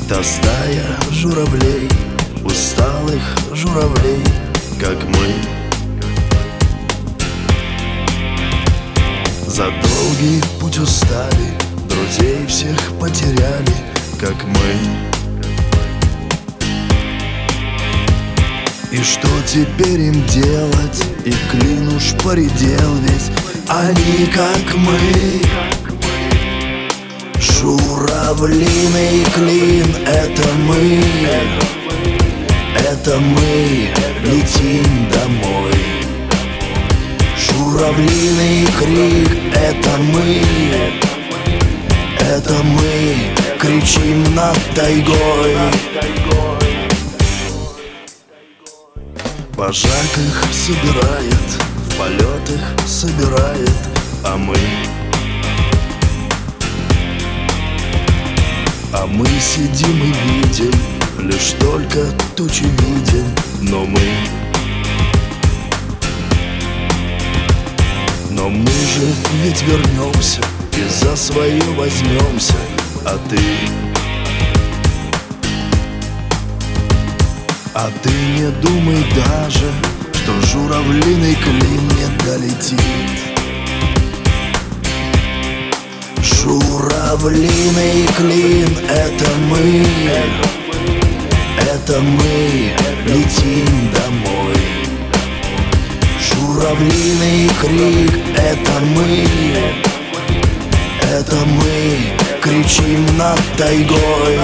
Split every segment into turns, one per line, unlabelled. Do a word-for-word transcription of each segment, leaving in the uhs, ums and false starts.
Та стая журавлей, усталых журавлей, как мы. За долгий путь устали, друзей всех потеряли, как мы. И что теперь им делать? И клин уж поредел весь. Они, как мы. Журавлиный клин — это мы. Это мы летим домой. Журавлиный крик — это мы. Это мы кричим над тайгой. Вожак их собирает, в полет их собирает, а мы А мы сидим и видим, лишь только тучи видим, но мы Но мы же ведь вернемся и за свое возьмемся, а ты А ты не думай даже, что журавлиный клин не долетит. Журавлиный клин — это мы. Это мы летим домой. Журавлиный крик — это мы. Это мы кричим над тайгой.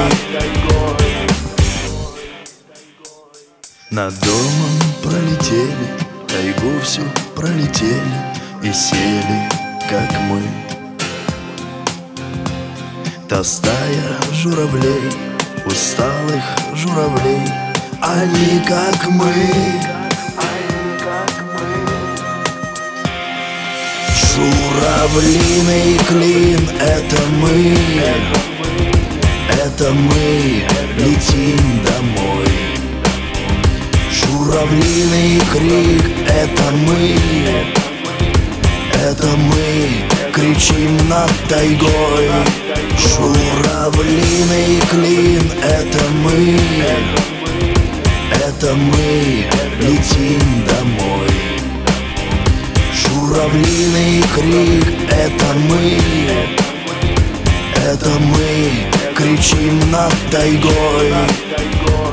Над домом пролетели, тайгу всю пролетели и сели, как мы. Та стая журавлей, усталых журавлей, они, как мы. Журавлиный клин — это мы. Это мы летим домой. Журавлиный крик — это мы. Это мы кричим над тайгой. Журавлиный клин — это мы. Это мы летим домой. Журавлиный крик — это мы. Это мы кричим над тайгой.